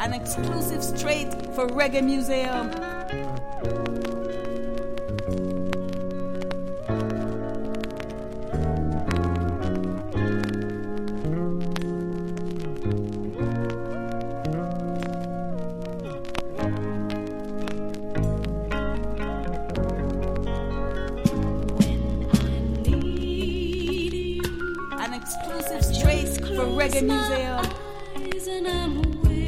An exclusive straight for Reggae Museum. An exclusive straight for Reggae Museum. And I'm away.